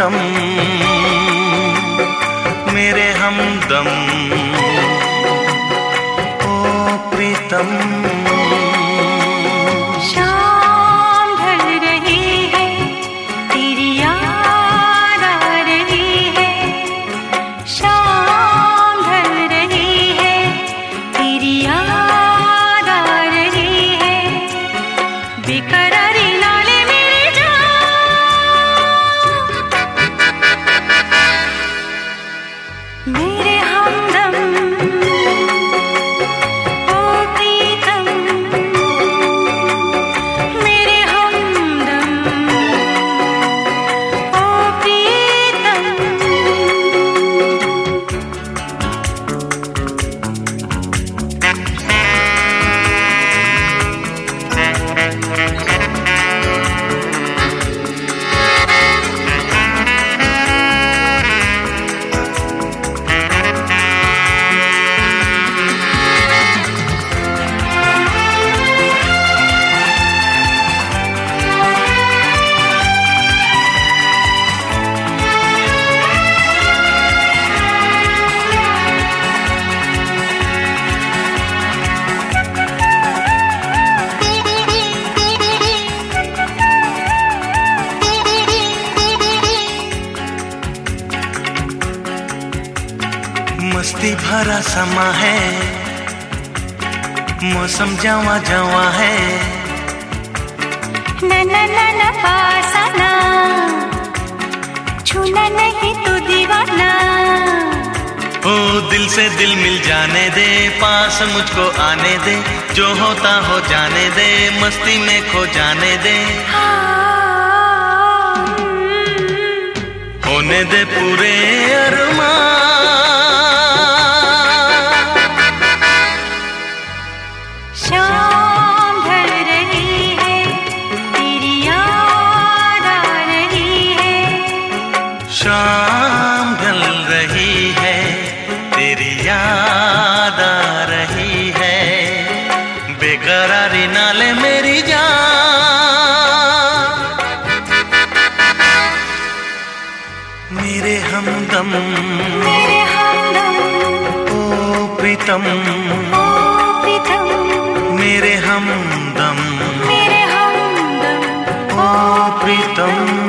प्रीतम मेरे हमदम, ओ प्रीतम। शाम ढल रही है, तेरी याद आ रही है। शाम ढल रही है, तेरी याद आ रही है। बेकरारी नाले मेरी जान, मेरे हमदम, ओ प्रीतम मेरे हमदम, ओ प्रीतम। मस्ती भरा समा है, मौसम जवा जवा है। न न न न पास आना, छूना नहीं तू दीवाना। ओ दिल से दिल मिल जाने दे, पास मुझको आने दे। जो होता हो जाने दे, मस्ती में खो जाने दे। होने दे पूरे अरमान, शाम ढल रही है, तेरी याद आ रही है। शाम ढल रही है, तेरी याद आ रही है। बेकरारी नाले मेरी जान, मेरे हमदम, मेरे हमदम, ओ प्रीतम ओ प्रीतम मेरे हमदम, मेरे हमदम, ओ प्रीतम।